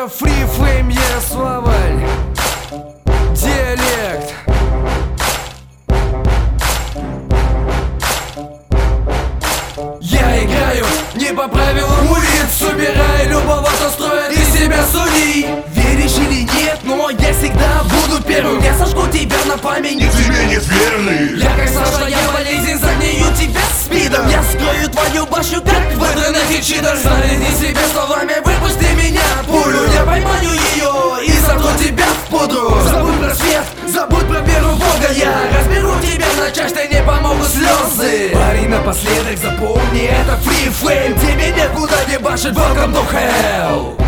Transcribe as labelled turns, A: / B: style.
A: Это фрифлейм, словарь, диалект. Я играю не по правилам улиц, убирая любого, кто строит из себя судей. Веришь или нет, но я всегда буду первым. Я сожгу тебя на память,
B: Ни тебе нет верный.
A: я как Саша, я болезнь, загнию тебя спидом. Я скрою твою башню, как в интернете читер. Снаряди себе словами, выпусти меня пулю. Я поймаю ее и сотру тебя в пудру. Забудь про свет, забудь про веру в Бога. Я разберу тебя на части, не помогут слезы. Парень, напоследок запомни, это фрифлейм. Тебе некуда не башить, welcome to hell.